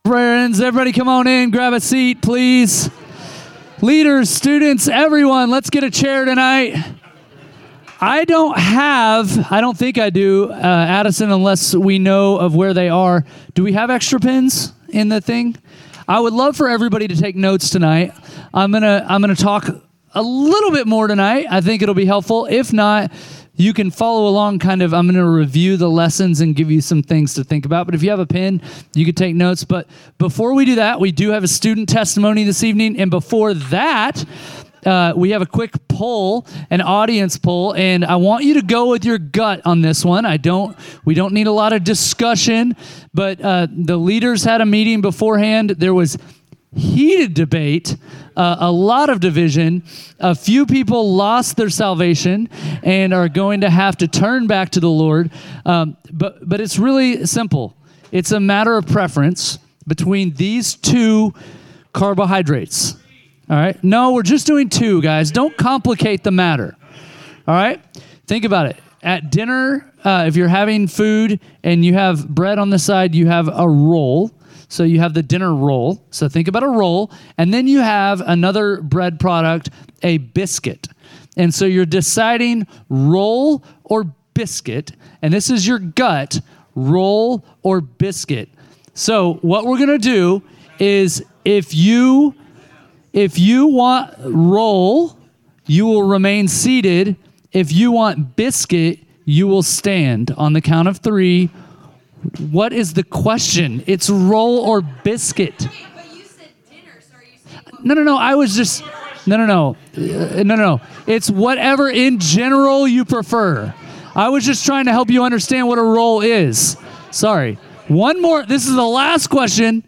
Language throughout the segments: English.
friends. Everybody come on in, grab a seat, please. Leaders, students, everyone, let's get a chair tonight. I don't think I do, Addison, unless we know of where they are. Do we have extra pens in the thing? I would love for everybody to take notes tonight. I'm gonna talk a little bit more tonight. I think it'll be helpful. If not, you can follow along I'm going to review the lessons and give you some things to think about. But if you have a pen, you can take notes. But before we do that, we do have a student testimony this evening. And before that, we have a quick poll, an audience poll. And I want you to go with your gut on this one. We don't need a lot of discussion. But the leaders had a meeting beforehand. There was heated debate, a lot of division. A few people lost their salvation and are going to have to turn back to the Lord. But it's really simple. It's a matter of preference between these two carbohydrates. All right? No, we're just doing two, guys. Don't complicate the matter. All right? Think about it. At dinner, if you're having food and you have bread on the side, you have a roll. So you have the dinner roll. So think about a roll. And then you have another bread product, a biscuit. And so you're deciding roll or biscuit. And this is your gut, roll or biscuit. So what we're going to do is if you want roll, you will remain seated. If you want biscuit, you will stand on the count of 3. What is the question? It's roll or biscuit. Okay, but you said dinner, so are you saying... No. I was just... No. It's whatever in general you prefer. I was just trying to help you understand what a roll is. Sorry. One more. This is the last question.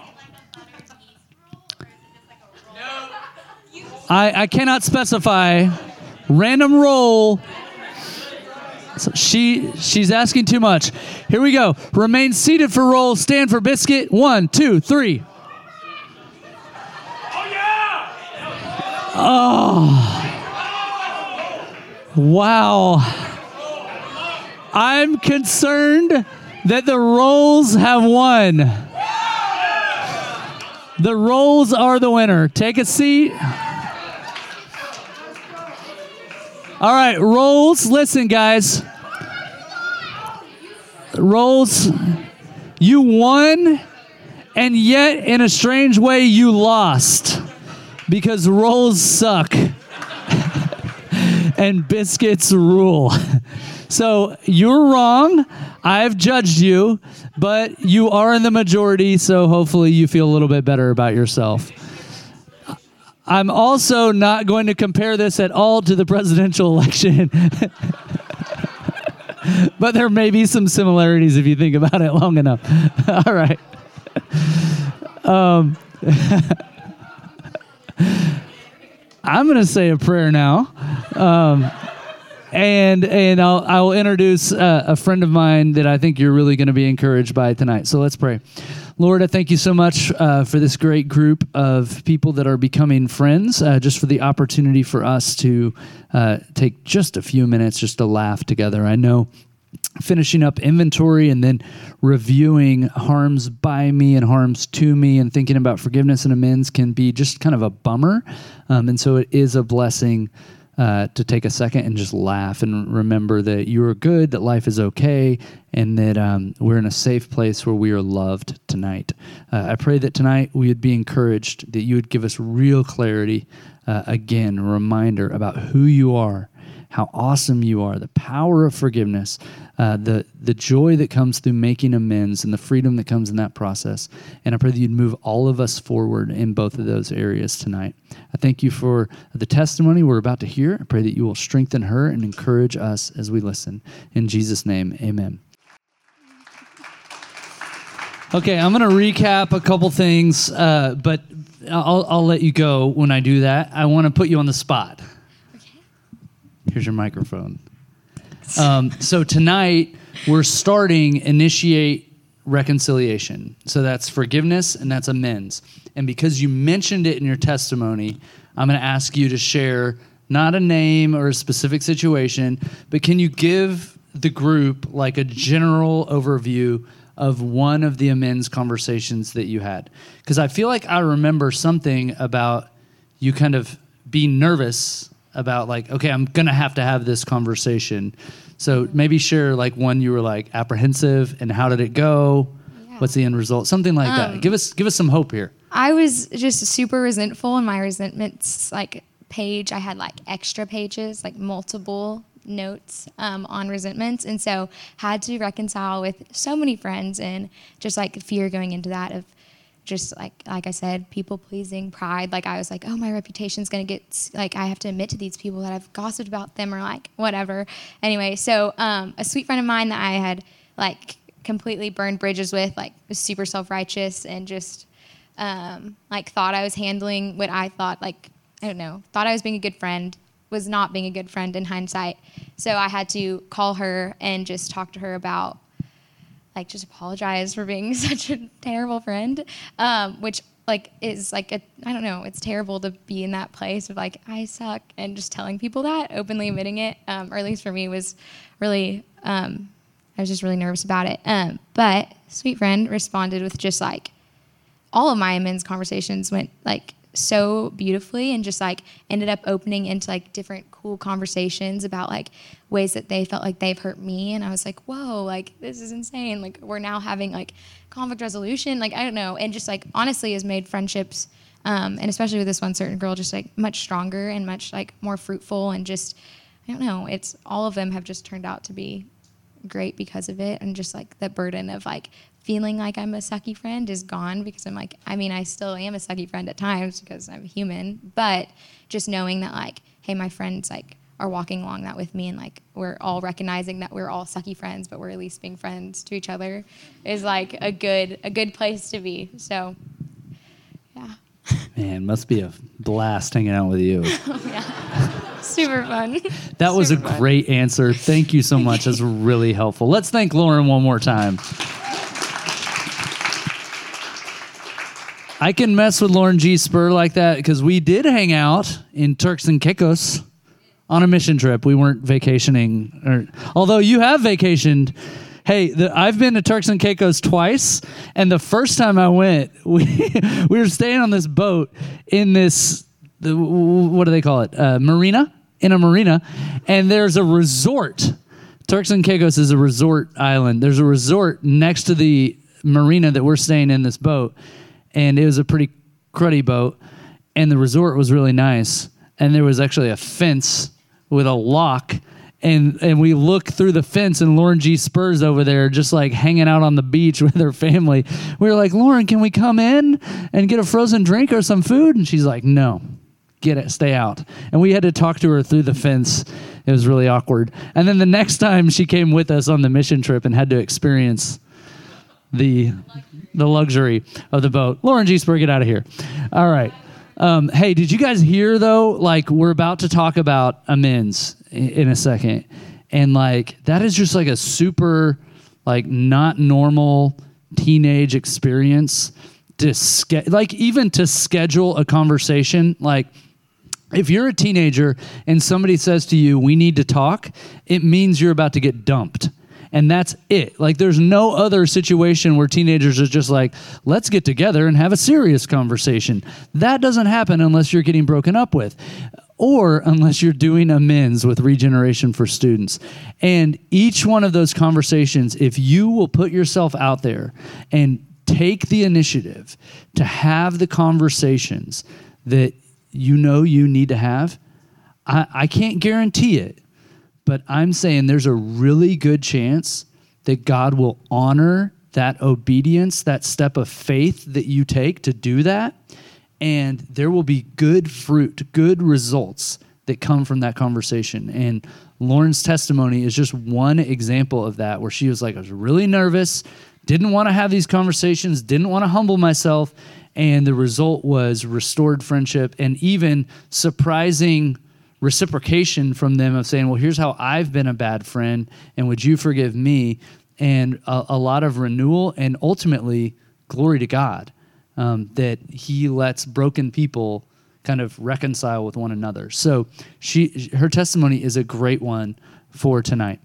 I cannot specify. Random roll. So she's asking too much. Here we go. Remain seated for roll. Stand for biscuit. 1, 2, 3. Oh, yeah! Oh. Wow. I'm concerned that the rolls have won. The rolls are the winner. Take a seat. All right, rolls. Listen, guys. Rolls, you won, and yet in a strange way you lost because rolls suck and biscuits rule. So you're wrong. I've judged you, but you are in the majority, so hopefully you feel a little bit better about yourself. I'm also not going to compare this at all to the presidential election. But there may be some similarities if you think about it long enough. All right. I'm going to say a prayer now. And I'll introduce a friend of mine that I think you're really going to be encouraged by tonight. So let's pray. Lord, I thank you so much for this great group of people that are becoming friends, just for the opportunity for us to take just a few minutes just to laugh together. I know finishing up inventory and then reviewing harms by me and harms to me and thinking about forgiveness and amends can be just kind of a bummer. And so it is a blessing to take a second and just laugh and remember that you are good, that life is okay, and that we're in a safe place where we are loved tonight. I pray that tonight we would be encouraged, that you would give us real clarity, again, a reminder about who you are, how awesome you are, the power of forgiveness, the joy that comes through making amends and the freedom that comes in that process. And I pray that you'd move all of us forward in both of those areas tonight. I thank you for the testimony we're about to hear. I pray that you will strengthen her and encourage us as we listen. In Jesus' name, amen. Okay, I'm going to recap a couple things, but I'll let you go when I do that. I want to put you on the spot. Here's your microphone. So tonight, we're starting Initiate Reconciliation. So that's forgiveness and that's amends. And because you mentioned it in your testimony, I'm going to ask you to share not a name or a specific situation, but can you give the group like a general overview of one of the amends conversations that you had? Because I feel like I remember something about you kind of being nervous about like, okay, I'm going to have this conversation. So maybe share like one you were like apprehensive and how did it go? Yeah. What's the end result? Something like that. Give us some hope here. I was just super resentful in my resentments like page. I had like extra pages, like multiple notes on resentments, and so had to reconcile with so many friends and just like fear going into that of just like I said, people pleasing, pride. Like I was like, oh, my reputation's gonna get like I have to admit to these people that I've gossiped about them or like whatever. Anyway, so a sweet friend of mine that I had like completely burned bridges with, like was super self-righteous and just like thought I was handling what I thought, like, I don't know, thought I was being a good friend, was not being a good friend in hindsight. So I had to call her and just talk to her about, like, just apologize for being such a terrible friend, which, like, is, like, I don't know, it's terrible to be in that place of, like, I suck, and just telling people that, openly admitting it, or at least for me, was really, I was just really nervous about it. But sweet friend responded with just, like, all of my amends conversations went like so beautifully and just like ended up opening into like different cool conversations about like ways that they felt like they've hurt me. And I was like, whoa, like this is insane. Like we're now having like conflict resolution. Like, I don't know. And just like honestly has made friendships, and especially with this one certain girl, just like much stronger and much like more fruitful. And just, I don't know, it's all of them have just turned out to be great because of it. And just like the burden of like feeling like I'm a sucky friend is gone, because I'm like, I mean, I still am a sucky friend at times because I'm human, but just knowing that like, hey, my friends like are walking along that with me, and like we're all recognizing that we're all sucky friends, but we're at least being friends to each other, is like a good place to be. So yeah. Man, must be a blast hanging out with you. Yeah. Super fun. That was a great answer. Thank you so much. That's really helpful. Let's thank Lauren one more time. I can mess with Lauren G. Spur like that because we did hang out in Turks and Caicos on a mission trip. We weren't vacationing, although you have vacationed. Hey, I've been to Turks and Caicos twice, and the first time I went, we were staying on this boat in this, what do they call it, marina? In a marina, and there's a resort. Turks and Caicos is a resort island. There's a resort next to the marina that we're staying in this boat, and it was a pretty cruddy boat, and the resort was really nice, and there was actually a fence with a lock, and we look through the fence, and Lauren G. Spur's over there just like hanging out on the beach with her family. We were like, Lauren, can we come in and get a frozen drink or some food? And she's like, no, get it, stay out. And we had to talk to her through the fence. It was really awkward. And then the next time she came with us on the mission trip and had to experience the luxury of the boat. Lauren G. Spur, get out of here. All right. Hey, did you guys hear though? Like, we're about to talk about amends in a second, and like that is just like a super like not normal teenage experience to even to schedule a conversation. Like, if you're a teenager and somebody says to you, "We need to talk," it means you're about to get dumped. And that's it. Like, there's no other situation where teenagers are just like, let's get together and have a serious conversation. That doesn't happen unless you're getting broken up with, or unless you're doing amends with Regeneration for Students. And each one of those conversations, if you will put yourself out there and take the initiative to have the conversations that you know you need to have, I can't guarantee it. But I'm saying there's a really good chance that God will honor that obedience, that step of faith that you take to do that. And there will be good fruit, good results that come from that conversation. And Lauren's testimony is just one example of that, where she was like, I was really nervous, didn't want to have these conversations, didn't want to humble myself. And the result was restored friendship and even surprising reciprocation from them of saying, well, here's how I've been a bad friend, and would you forgive me? And a lot of renewal, and ultimately glory to God, that he lets broken people kind of reconcile with one another. So her testimony is a great one for tonight.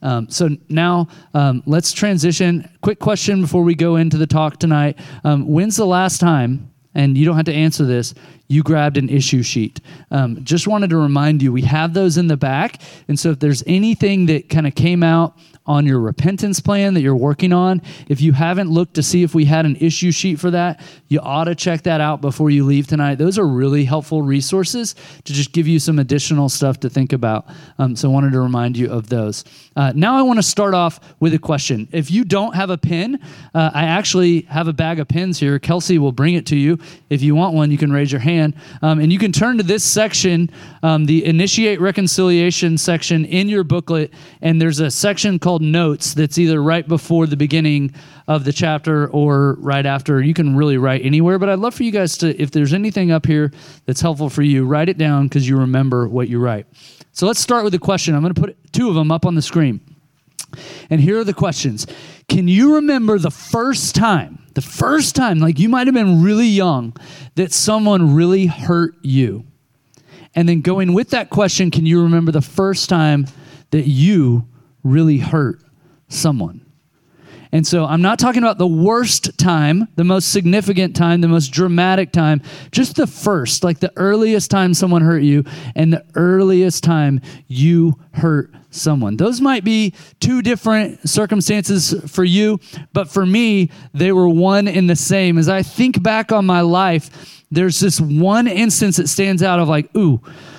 So now let's transition. Quick question before we go into the talk tonight. When's the last time, and you don't have to answer this, you grabbed an issue sheet? Just wanted to remind you, we have those in the back. And so if there's anything that kind of came out on your repentance plan that you're working on, if you haven't looked to see if we had an issue sheet for that, you ought to check that out before you leave tonight. Those are really helpful resources to just give you some additional stuff to think about. So I wanted to remind you of those. Now I want to start off with a question. If you don't have a pen, I actually have a bag of pens here. Kelsey will bring it to you. If you want one, you can raise your hand. And you can turn to this section, the Initiate Reconciliation section in your booklet, and there's a section called Notes that's either right before the beginning of the chapter or right after. You can really write anywhere, but I'd love for you guys to, if there's anything up here that's helpful for you, write it down because you remember what you write. So let's start with a question. I'm going to put two of them up on the screen. And here are the questions. Can you remember the first time, like you might have been really young, that someone really hurt you? And then going with that question, can you remember the first time that you really hurt someone? And so I'm not talking about the worst time, the most significant time, the most dramatic time, just the first, like the earliest time someone hurt you and the earliest time you hurt someone. Those might be two different circumstances for you, but for me, they were one and the same. As I think back on my life, there's this one instance that stands out of like, ooh,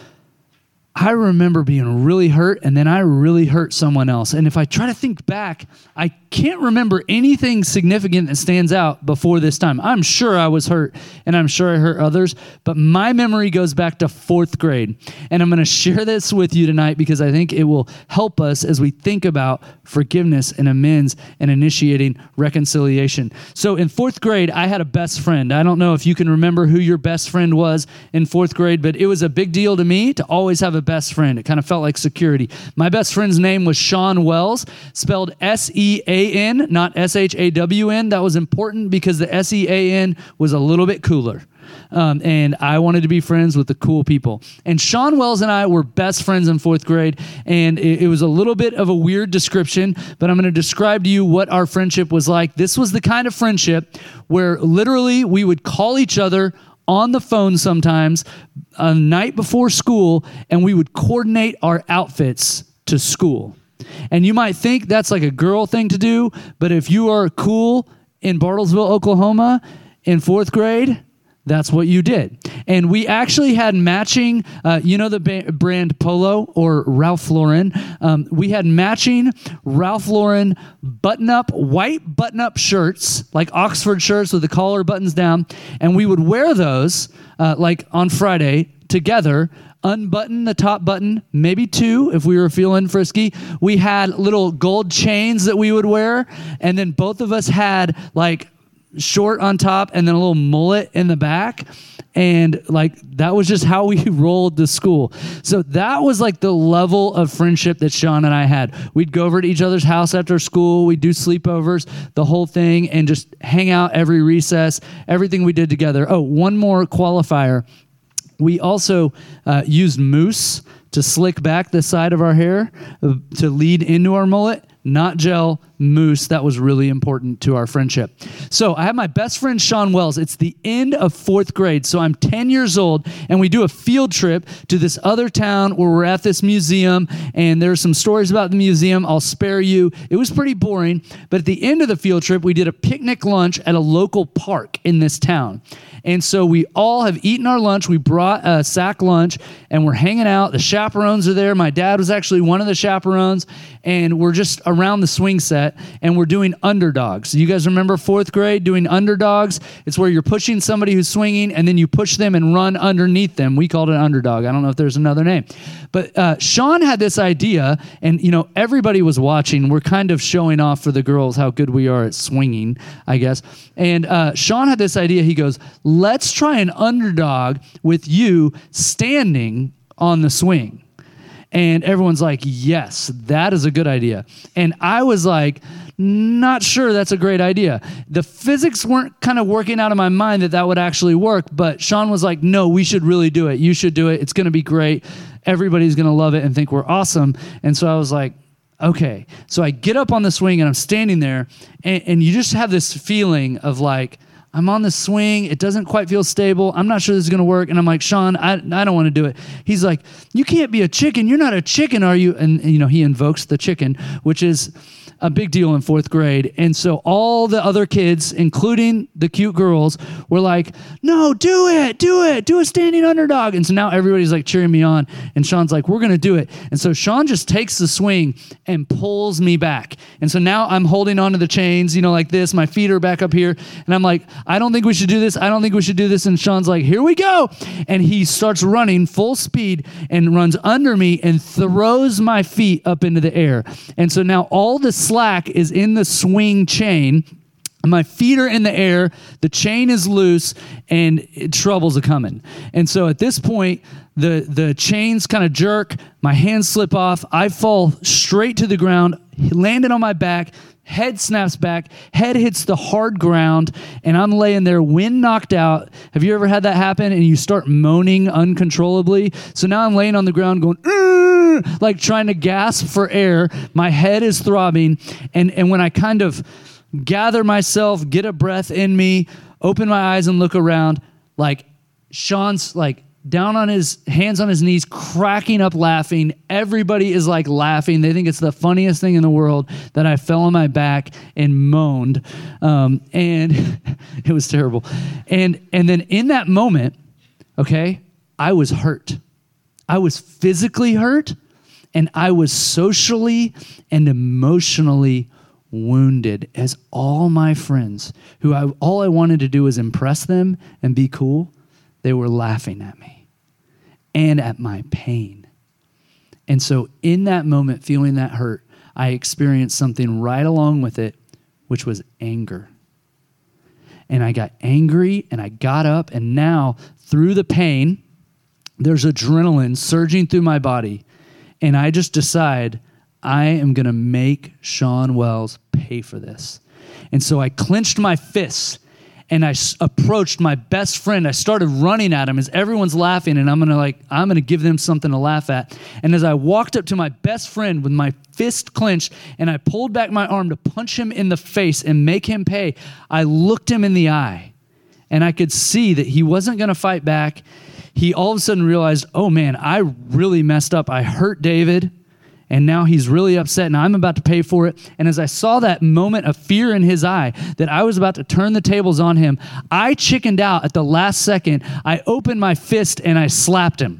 I remember being really hurt, and then I really hurt someone else. And if I try to think back, I can't remember anything significant that stands out before this time. I'm sure I was hurt, and I'm sure I hurt others, but my memory goes back to 4th grade. And I'm going to share this with you tonight because I think it will help us as we think about forgiveness and amends and initiating reconciliation. So in 4th grade, I had a best friend. I don't know if you can remember who your best friend was in 4th grade, but it was a big deal to me to always have a best friend. It kind of felt like security. My best friend's name was Sean Wells, spelled S-E-A-N, not S-H-A-W-N. That was important because the S-E-A-N was a little bit cooler. And I wanted to be friends with the cool people. And Sean Wells and I were best friends in 4th grade, and it was a little bit of a weird description, but I'm going to describe to you what our friendship was like. This was the kind of friendship where literally we would call each other on the phone sometimes a night before school, and we would coordinate our outfits to school. And you might think that's like a girl thing to do, but if you are cool in Bartlesville, Oklahoma in 4th grade, that's what you did. And we actually had matching, the brand Polo or Ralph Lauren. We had matching Ralph Lauren white button-up shirts, like Oxford shirts with the collar buttons down. And we would wear those like on Friday together, unbutton the top button, maybe 2 if we were feeling frisky. We had little gold chains that we would wear. And then both of us had like short on top and then a little mullet in the back. And like, that was just how we rolled to school. So that was like the level of friendship that Sean and I had. We'd go over to each other's house after school. We'd do sleepovers, the whole thing, and just hang out every recess, everything we did together. Oh, one more qualifier. We also used mousse to slick back the side of our hair to lead into our mullet. Not gel, mousse. That was really important to our friendship. So I have my best friend, Sean Wells. It's the end of 4th grade. So I'm 10 years old, and we do a field trip to this other town where we're at this museum, and there's some stories about the museum. I'll spare you. It was pretty boring, but at the end of the field trip, we did a picnic lunch at a local park in this town. And so we all have eaten our lunch. We brought a sack lunch, and we're hanging out. The chaperones are there. My dad was actually one of the chaperones, and we're just around the swing set, and we're doing underdogs. You guys remember 4th grade doing underdogs? It's where you're pushing somebody who's swinging, and then you push them and run underneath them. We called it underdog. I don't know if there's another name. But Sean had this idea, and everybody was watching. We're kind of showing off for the girls how good we are at swinging, I guess. And Sean had this idea. He goes, let's try an underdog with you standing on the swing. And everyone's like, yes, that is a good idea. And I was like, not sure that's a great idea. The physics weren't kind of working out of my mind that would actually work, but Sean was like, no, we should really do it. You should do it. It's going to be great. Everybody's going to love it and think we're awesome. And so I was like, Okay. So I get up on the swing and I'm standing there and you just have this feeling of like, I'm on the swing. It doesn't quite feel stable. I'm not sure this is going to work. And I'm like, Sean, I don't want to do it. He's like, you can't be a chicken. You're not a chicken, are you? And he invokes the chicken, which is a big deal in 4th grade. And so all the other kids, including the cute girls, were like, no, do it. Do a standing underdog. And so now everybody's like cheering me on. And Sean's like, we're going to do it. And so Sean just takes the swing and pulls me back. And so now I'm holding onto the chains, like this. My feet are back up here. And I'm like, I don't think we should do this. I don't think we should do this. And Sean's like, here we go. And he starts running full speed and runs under me and throws my feet up into the air. And so now all the slack is in the swing chain. My feet are in the air, the chain is loose, and trouble's a-coming. And so at this point, the chains kind of jerk, my hands slip off, I fall straight to the ground, landed on my back, head snaps back, head hits the hard ground, and I'm laying there, wind knocked out. Have you ever had that happen and you start moaning uncontrollably? So now I'm laying on the ground going, like trying to gasp for air. My head is throbbing, and when I kind of gather myself, get a breath in me, open my eyes and look around, like Sean's like down on his hands on his knees, cracking up laughing. Everybody is like laughing. They think it's the funniest thing in the world that I fell on my back and moaned. And it was terrible. And then in that moment, okay, I was hurt. I was physically hurt, and I was socially and emotionally wounded, as all my friends, all I wanted to do was impress them and be cool, they were laughing at me and at my pain. And so in that moment, feeling that hurt, I experienced something right along with it, which was anger. And I got angry and I got up, and now through the pain, there's adrenaline surging through my body. And I just decide I am going to make Sean Wells pay for this. And so I clenched my fists and I approached my best friend. I started running at him as everyone's laughing, and I'm going to give them something to laugh at. And as I walked up to my best friend with my fist clenched and I pulled back my arm to punch him in the face and make him pay, I looked him in the eye and I could see that he wasn't going to fight back. He all of a sudden realized, oh man, I really messed up. I hurt David. And now he's really upset, and I'm about to pay for it. And as I saw that moment of fear in his eye, that I was about to turn the tables on him, I chickened out at the last second. I opened my fist, and I slapped him.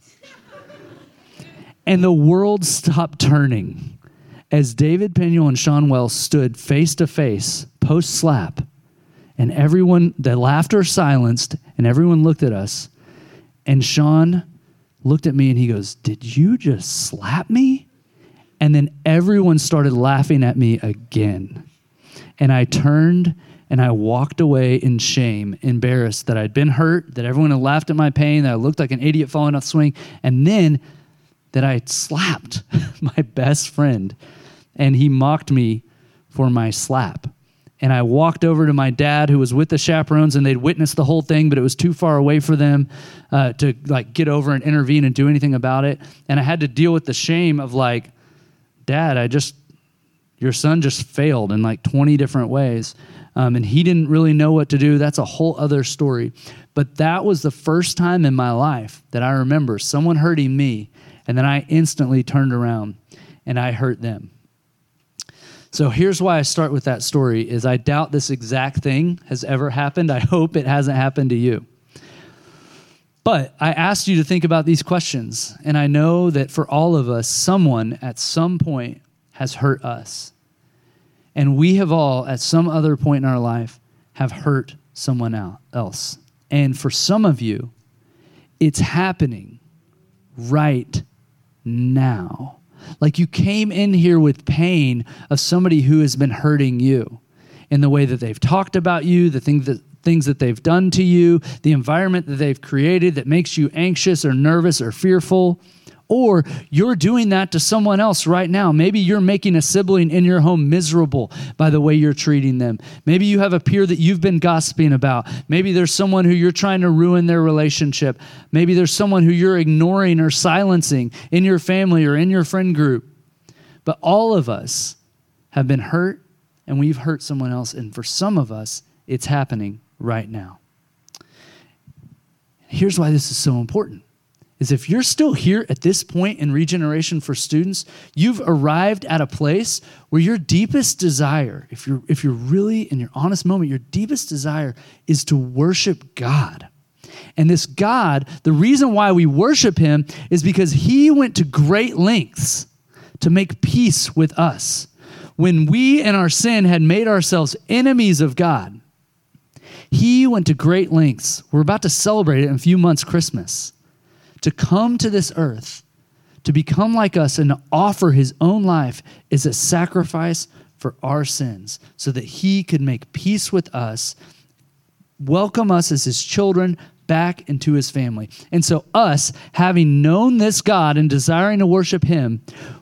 And the world stopped turning as David Peniel and Sean Wells stood face to face, post-slap. And everyone, the laughter silenced, and everyone looked at us. And Sean looked at me, and he goes, "Did you just slap me?" And then everyone started laughing at me again. And I turned and I walked away in shame, embarrassed that I'd been hurt, that everyone had laughed at my pain, that I looked like an idiot falling off the swing, and then that I had slapped my best friend. And he mocked me for my slap. And I walked over to my dad, who was with the chaperones, and they'd witnessed the whole thing, but it was too far away for them to like get over and intervene and do anything about it. And I had to deal with the shame of like, Dad, your son just failed in like 20 different ways. And he didn't really know what to do. That's a whole other story. But that was the first time in my life that I remember someone hurting me, and then I instantly turned around and I hurt them. So here's why I start with that story is I doubt this exact thing has ever happened. I hope it hasn't happened to you. But I asked you to think about these questions, and I know that for all of us, someone at some point has hurt us. And we have all, at some other point in our life, have hurt someone else. And for some of you, it's happening right now. Like you came in here with pain of somebody who has been hurting you in the way that they've talked about you, the things that they've done to you, the environment that they've created that makes you anxious or nervous or fearful. Or you're doing that to someone else right now. Maybe you're making a sibling in your home miserable by the way you're treating them. Maybe you have a peer that you've been gossiping about. Maybe there's someone who you're trying to ruin their relationship. Maybe there's someone who you're ignoring or silencing in your family or in your friend group. But all of us have been hurt, and we've hurt someone else. And for some of us, it's happening right now. Here's why this is so important. Is if you're still here at this point in Regeneration for Students, you've arrived at a place where your deepest desire, if you're really in your honest moment, your deepest desire is to worship God. And this God, the reason why we worship him is because he went to great lengths to make peace with us. When we in our sin had made ourselves enemies of God, he went to great lengths. We're about to celebrate it in a few months, Christmas, to come to this earth, to become like us and to offer his own life as a sacrifice for our sins so that he could make peace with us, welcome us as his children back into his family. And so us, having known this God and desiring to worship him,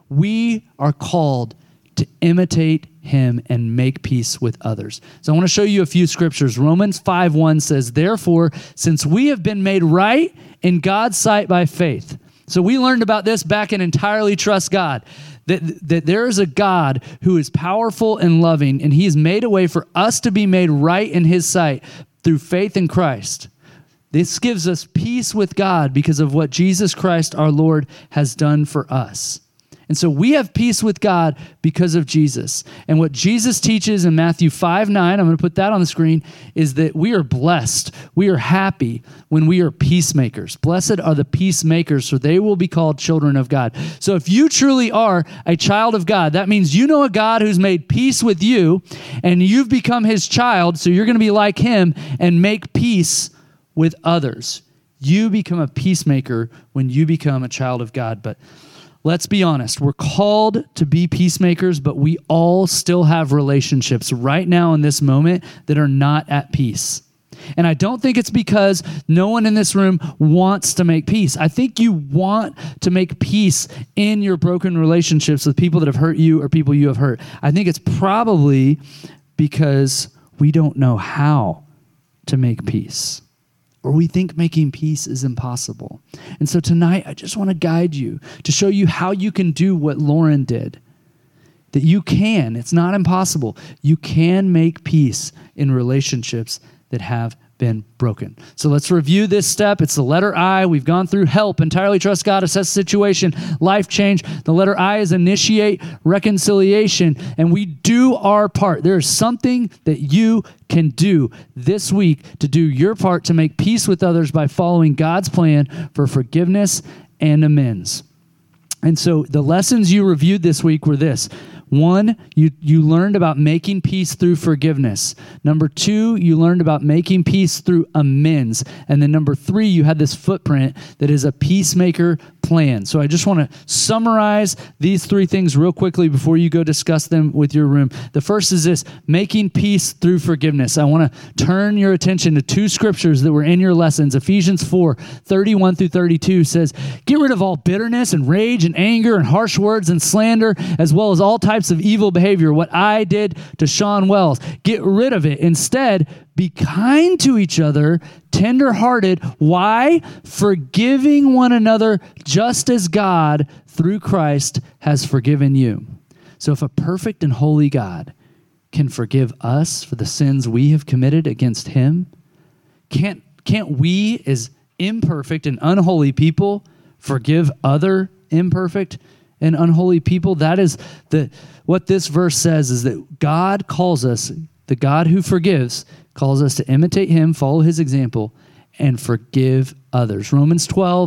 we are called to imitate him and make peace with others. So I want to show you a few scriptures. Romans 5:1 says, therefore, since we have been made right in God's sight by faith. So we learned about this back in Entirely Trust God, that there is a God who is powerful and loving, and he's made a way for us to be made right in his sight through faith in Christ. This gives us peace with God because of what Jesus Christ, our Lord, has done for us. And so we have peace with God because of Jesus. And what Jesus teaches in Matthew 5:9, I'm going to put that on the screen, is that we are blessed. We are happy when we are peacemakers. Blessed are the peacemakers, for they will be called children of God. So if you truly are a child of God, that means you know a God who's made peace with you, and you've become his child, so you're going to be like him and make peace with others. You become a peacemaker when you become a child of God. But let's be honest, we're called to be peacemakers, but we all still have relationships right now in this moment that are not at peace. And I don't think it's because no one in this room wants to make peace. I think you want to make peace in your broken relationships with people that have hurt you or people you have hurt. I think it's probably because we don't know how to make peace, or we think making peace is impossible. And so tonight, I just want to guide you to show you how you can do what Lauren did. That you can, it's not impossible. You can make peace in relationships that have been broken. So let's review this step. It's the letter I. We've gone through help, entirely trust God, assess the situation, life change. The letter I is initiate reconciliation, and we do our part. There is something that you can do this week to do your part to make peace with others by following God's plan for forgiveness and amends. And so the lessons you reviewed this week were this. 1, you learned about making peace through forgiveness. Number 2, you learned about making peace through amends. And then number 3, you had this footprint that is a peacemaker plan. So I just want to summarize these 3 things real quickly before you go discuss them with your room. The first is this, making peace through forgiveness. I want to turn your attention to 2 scriptures that were in your lessons. Ephesians 4:31 through 32 says, get rid of all bitterness and rage and anger and harsh words and slander, as well as all types of evil behavior, what I did to Sean Wells. Get rid of it. Instead, be kind to each other, tender-hearted. Why? Forgiving one another just as God, through Christ, has forgiven you. So if a perfect and holy God can forgive us for the sins we have committed against him, can't we, as imperfect and unholy people, forgive other imperfect and unholy people? That is what this verse says, is that God calls us, the God who forgives, calls us to imitate him, follow his example, and forgive others. Romans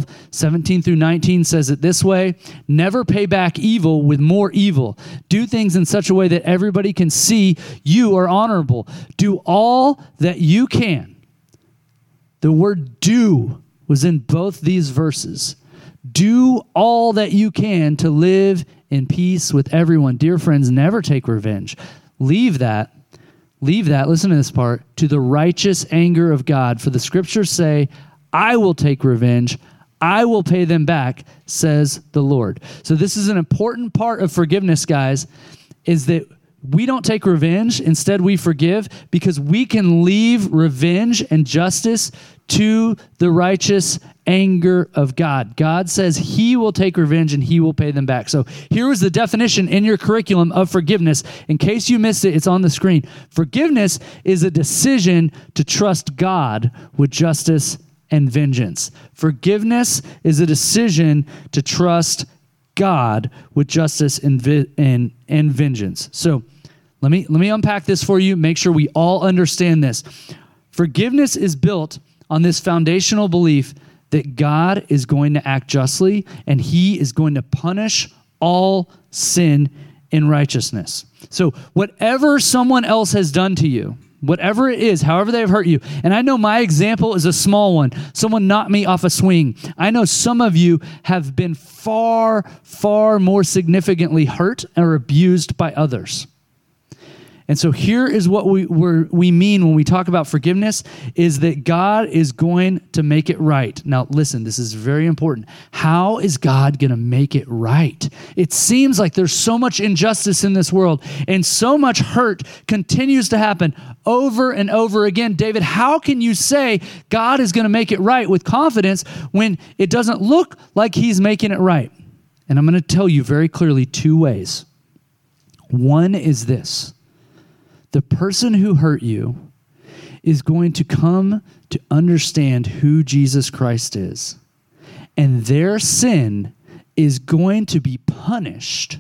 12:17 through 19 says it this way, never pay back evil with more evil. Do things in such a way that everybody can see you are honorable. Do all that you can. The word do was in both these verses. Do all that you can to live in peace with everyone. Dear friends, never take revenge. Leave that, listen to this part, to the righteous anger of God. For the scriptures say, I will take revenge. I will pay them back, says the Lord. So this is an important part of forgiveness, guys, is that we don't take revenge. Instead, we forgive because we can leave revenge and justice to the righteous anger of God. God says he will take revenge and he will pay them back. So here is the definition in your curriculum of forgiveness. In case you missed it, it's on the screen. Forgiveness is a decision to trust God with justice and vengeance. Forgiveness is a decision to trust God with justice and vengeance. So let me unpack this for you. Make sure we all understand this. Forgiveness is built on this foundational belief that God is going to act justly and he is going to punish all sin in righteousness. So whatever someone else has done to you, whatever it is, however they've hurt you, and I know my example is a small one. Someone knocked me off a swing. I know some of you have been far, far more significantly hurt or abused by others. And so here is what we mean when we talk about forgiveness, is that God is going to make it right. Now, listen, this is very important. How is God going to make it right? It seems like there's so much injustice in this world and so much hurt continues to happen over and over again. David, how can you say God is going to make it right with confidence when it doesn't look like he's making it right? And I'm going to tell you very clearly two ways. One is this. The person who hurt you is going to come to understand who Jesus Christ is. And their sin is going to be punished.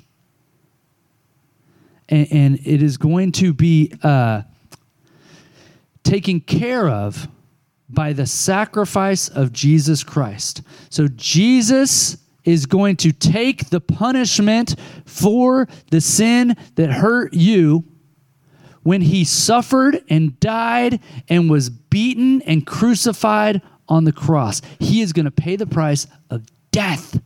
And it is going to be taken care of by the sacrifice of Jesus Christ. So Jesus is going to take the punishment for the sin that hurt you when he suffered and died and was beaten and crucified on the cross. He is going to pay the price of death.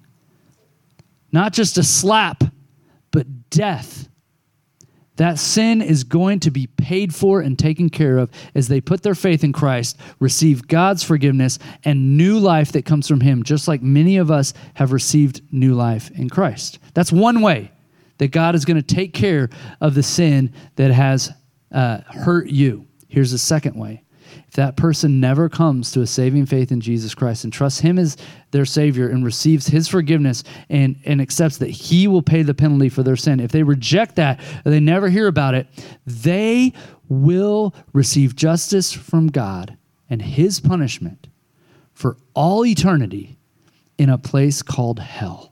Not just a slap, but death. That sin is going to be paid for and taken care of as they put their faith in Christ, receive God's forgiveness and new life that comes from him, just like many of us have received new life in Christ. That's one way that God is going to take care of the sin that has hurt you. Here's the second way. If that person never comes to a saving faith in Jesus Christ and trusts him as their Savior and receives his forgiveness and accepts that he will pay the penalty for their sin, if they reject that or they never hear about it, they will receive justice from God and his punishment for all eternity in a place called hell.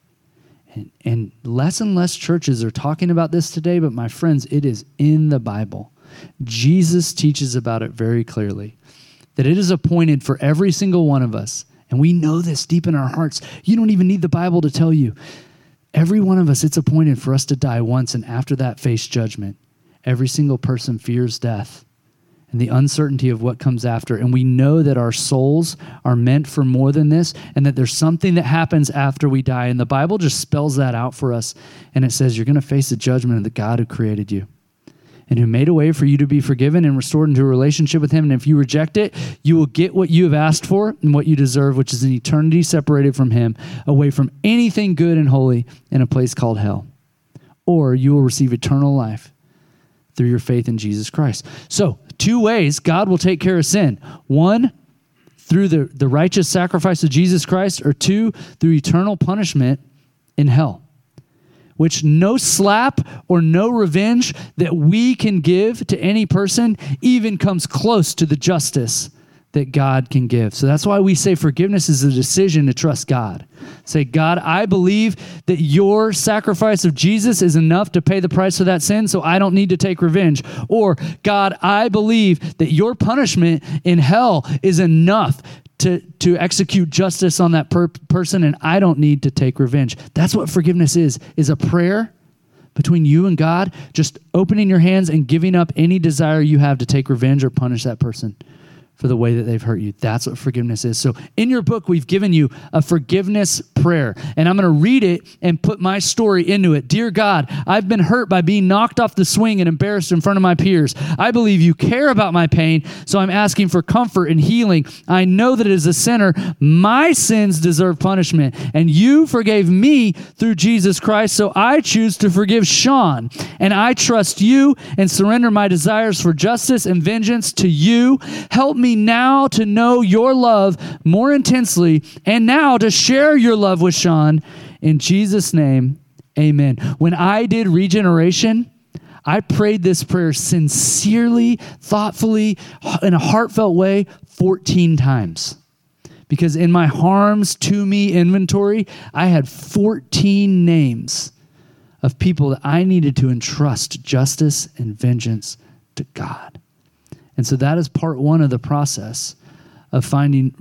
And less churches are talking about this today, but my friends, it is in the Bible. Jesus teaches about it very clearly, that it is appointed for every single one of us, and we know this deep in our hearts. You don't even need the Bible to tell you. Every one of us, it's appointed for us to die once, and after that, face judgment. Every single person fears death and the uncertainty of what comes after. And we know that our souls are meant for more than this and that there's something that happens after we die. And the Bible just spells that out for us. And it says you're going to face the judgment of the God who created you and who made a way for you to be forgiven and restored into a relationship with him. And if you reject it, you will get what you have asked for and what you deserve, which is an eternity separated from him, away from anything good and holy in a place called hell. Or you will receive eternal life through your faith in Jesus Christ. So, two ways God will take care of sin. One, through the righteous sacrifice of Jesus Christ, or two, through eternal punishment in hell, which no slap or no revenge that we can give to any person even comes close to the justice that God can give. So that's why we say forgiveness is a decision to trust God. Say, God, I believe that your sacrifice of Jesus is enough to pay the price for that sin, so I don't need to take revenge. Or, God, I believe that your punishment in hell is enough to execute justice on that person, and I don't need to take revenge. That's what forgiveness is a prayer between you and God, just opening your hands and giving up any desire you have to take revenge or punish that person for the way that they've hurt you. That's what forgiveness is. So in your book, we've given you a forgiveness prayer, and I'm going to read it and put my story into it. Dear God, I've been hurt by being knocked off the swing and embarrassed in front of my peers. I believe you care about my pain, so I'm asking for comfort and healing. I know that as a sinner, my sins deserve punishment, and you forgave me through Jesus Christ, so I choose to forgive Sean, and I trust you and surrender my desires for justice and vengeance to you. Help me now to know your love more intensely and now to share your love with Sean. In Jesus' name, amen. When I did regeneration, I prayed this prayer sincerely, thoughtfully, in a heartfelt way 14 times. Because in my harms to me inventory, I had 14 names of people that I needed to entrust justice and vengeance to God. And so that is part one of the process of finding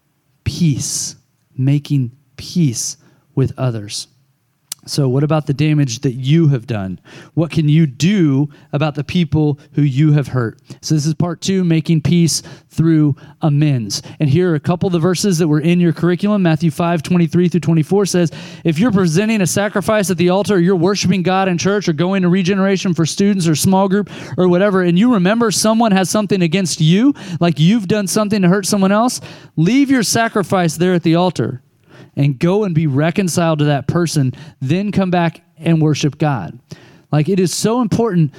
peace, making peace with others. So what about the damage that you have done? What can you do about the people who you have hurt? So this is part two, making peace through amends. And here are a couple of the verses that were in your curriculum. Matthew 5:23-24 says, if you're presenting a sacrifice at the altar, or you're worshiping God in church or going to regeneration for students or small group or whatever, and you remember someone has something against you, like you've done something to hurt someone else, leave your sacrifice there at the altar and go and be reconciled to that person, then come back and worship God. Like, it is so important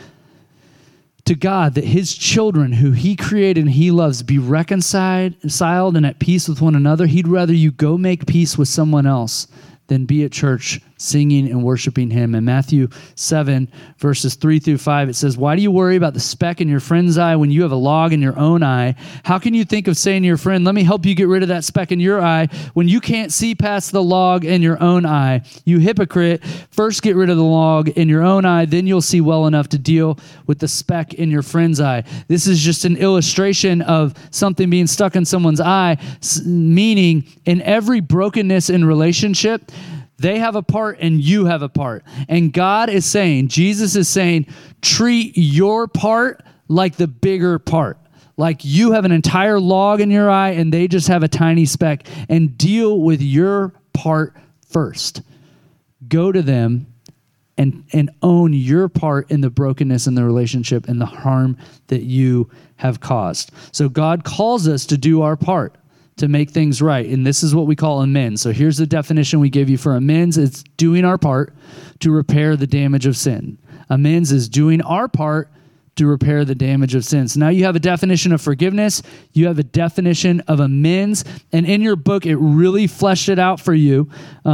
to God that his children who he created and he loves be reconciled and at peace with one another. He'd rather you go make peace with someone else than be at church singing and worshiping him. In Matthew 7:3-5, it says, why do you worry about the speck in your friend's eye when you have a log in your own eye? How can you think of saying to your friend, let me help you get rid of that speck in your eye, when you can't see past the log in your own eye? You hypocrite, first get rid of the log in your own eye, then you'll see well enough to deal with the speck in your friend's eye. This is just an illustration of something being stuck in someone's eye, meaning in every brokenness in relationship, they have a part and you have a part. And God is saying, Jesus is saying, treat your part like the bigger part. Like you have an entire log in your eye and they just have a tiny speck, and deal with your part first. Go to them and own your part in the brokenness in the relationship and the harm that you have caused. So God calls us to do our part to make things right. And this is what we call amends. So here's the definition we give you for amends. It's doing our part to repair the damage of sin. Amends is doing our part to repair the damage of sin. So now you have a definition of forgiveness. You have a definition of amends. And in your book, it really fleshed it out for you.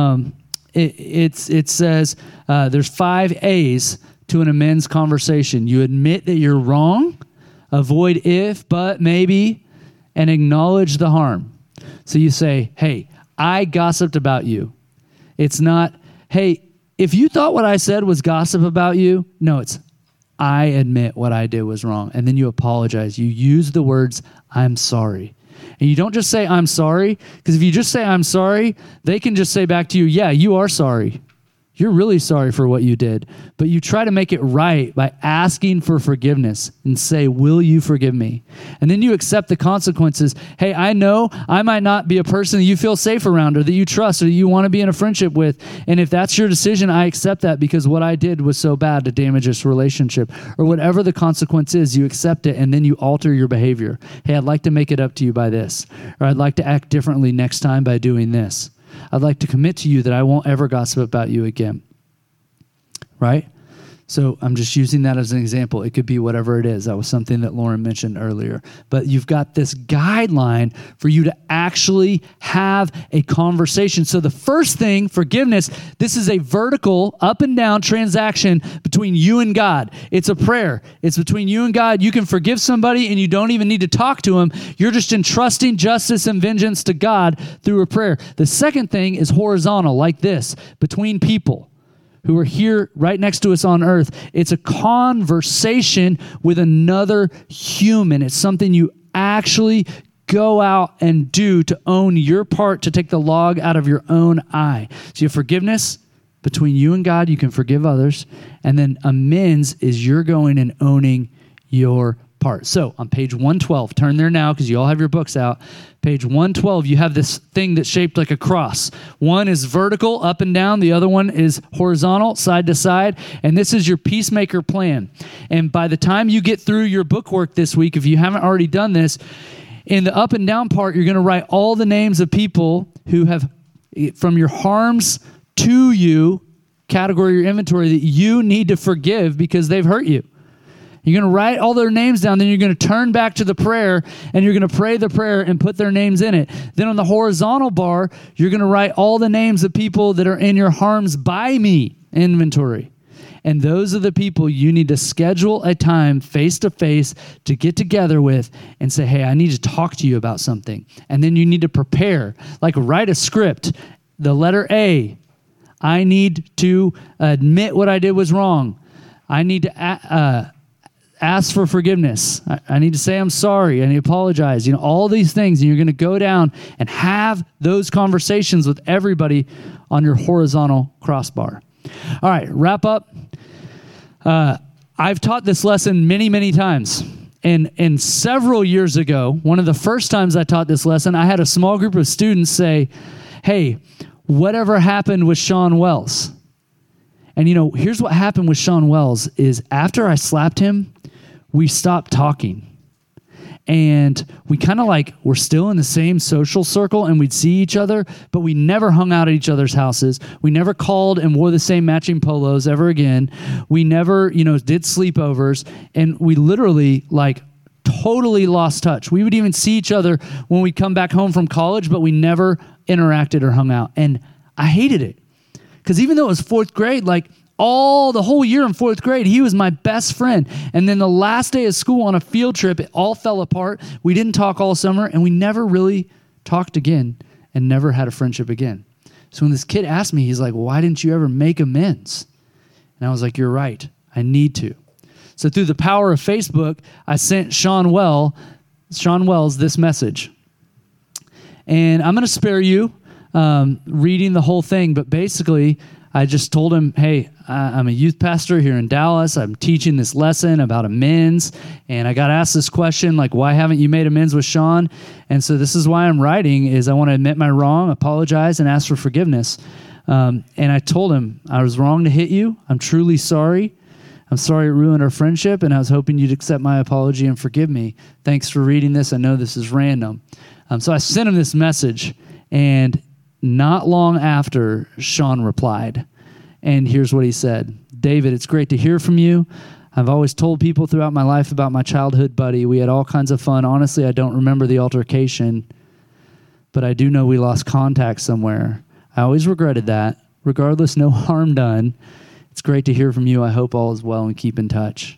It says there's 5 A's to an amends conversation. You admit that you're wrong, avoid if, but, maybe, and acknowledge the harm. So you say, hey, I gossiped about you. It's not, hey, if you thought what I said was gossip about you, no, it's, I admit what I did was wrong. And then you apologize. You use the words, I'm sorry. And you don't just say, I'm sorry, because if you just say, I'm sorry, they can just say back to you, yeah, you are sorry. You're really sorry for what you did. But you try to make it right by asking for forgiveness and say, will you forgive me? And then you accept the consequences. Hey, I know I might not be a person that you feel safe around or that you trust or that you want to be in a friendship with. And if that's your decision, I accept that because what I did was so bad to damage this relationship. Or whatever the consequence is, you accept it and then you alter your behavior. Hey, I'd like to make it up to you by this. Or I'd like to act differently next time by doing this. I'd like to commit to you that I won't ever gossip about you again. Right? So I'm just using that as an example. It could be whatever it is. That was something that Lauren mentioned earlier. But you've got this guideline for you to actually have a conversation. So the first thing, forgiveness, this is a vertical up and down transaction between you and God. It's a prayer. It's between you and God. You can forgive somebody and you don't even need to talk to them. You're just entrusting justice and vengeance to God through a prayer. The second thing is horizontal, like this, between people who are here right next to us on earth. It's a conversation with another human. It's something you actually go out and do to own your part, to take the log out of your own eye. So you have forgiveness between you and God. You can forgive others. And then amends is you're going and owning your part. So on page 112, turn there now because you all have your books out. Page 112, you have this thing that's shaped like a cross. One is vertical, up and down. The other one is horizontal, side to side. And this is your peacemaker plan. And by the time you get through your bookwork this week, if you haven't already done this, in the up and down part, you're going to write all the names of people who have, from your harms to you, category or inventory, that you need to forgive because they've hurt you. You're going to write all their names down, then you're going to turn back to the prayer, and you're going to pray the prayer and put their names in it. Then on the horizontal bar, you're going to write all the names of people that are in your harms by me inventory. And those are the people you need to schedule a time face-to-face to get together with and say, hey, I need to talk to you about something. And then you need to prepare, like write a script. The letter A, I need to admit what I did was wrong. I need to ask for forgiveness. I need to say I'm sorry. I need to apologize. All these things. And you're going to go down and have those conversations with everybody on your horizontal crossbar. All right, wrap up. I've taught this lesson many, many times. And several years ago, one of the first times I taught this lesson, I had a small group of students say, hey, whatever happened with Sean Wells? And here's what happened with Sean Wells is after I slapped him, we stopped talking. And we kind of we're still in the same social circle and we'd see each other, but we never hung out at each other's houses. We never called and wore the same matching polos ever again. We never, did sleepovers, and we literally totally lost touch. We would even see each other when we come back home from college, but we never interacted or hung out. And I hated it because even though it was fourth grade, the whole year in fourth grade, he was my best friend. And then the last day of school on a field trip, it all fell apart. We didn't talk all summer, and we never really talked again and never had a friendship again. So when this kid asked me, he's like, why didn't you ever make amends? And I was like, you're right. I need to. So through the power of Facebook, I sent Sean Wells this message. And I'm going to spare you reading the whole thing, but basically, I just told him, hey, I'm a youth pastor here in Dallas. I'm teaching this lesson about amends, and I got asked this question, why haven't you made amends with Sean? And so this is why I'm writing, is I want to admit my wrong, apologize, and ask for forgiveness. And I told him, I was wrong to hit you. I'm truly sorry. I'm sorry it ruined our friendship, and I was hoping you'd accept my apology and forgive me. Thanks for reading this. I know this is random. So I sent him this message, and not long after, Sean replied, and here's what he said. David, it's great to hear from you. I've always told people throughout my life about my childhood buddy. We had all kinds of fun. Honestly, I don't remember the altercation, but I do know we lost contact somewhere. I always regretted that. Regardless, no harm done. It's great to hear from you. I hope all is well and keep in touch.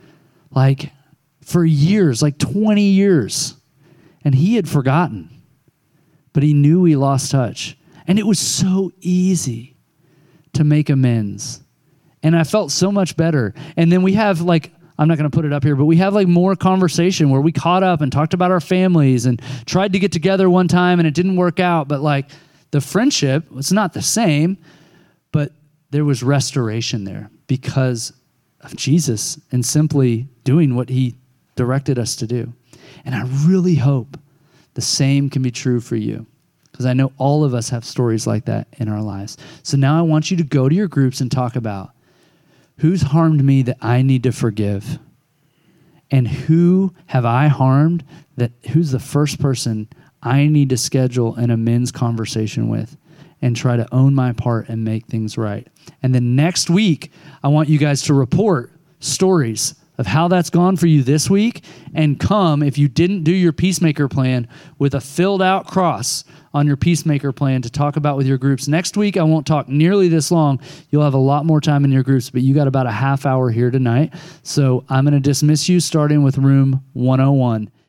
For years, 20 years, and he had forgotten. But he knew we lost touch. And it was so easy to make amends. And I felt so much better. And then we have I'm not going to put it up here, but we have more conversation where we caught up and talked about our families and tried to get together one time and it didn't work out. But the friendship was not the same, but there was restoration there because of Jesus and simply doing what he directed us to do. And I really hope the same can be true for you, because I know all of us have stories like that in our lives. So now I want you to go to your groups and talk about who's harmed me that I need to forgive, and who have I harmed who's the first person I need to schedule an amends conversation with and try to own my part and make things right. And then next week, I want you guys to report stories of how that's gone for you this week, and come, if you didn't do your peacemaker plan, with a filled out cross on your peacemaker plan to talk about with your groups. Next week, I won't talk nearly this long. You'll have a lot more time in your groups, but you got about a half hour here tonight. So I'm going to dismiss you starting with room 101.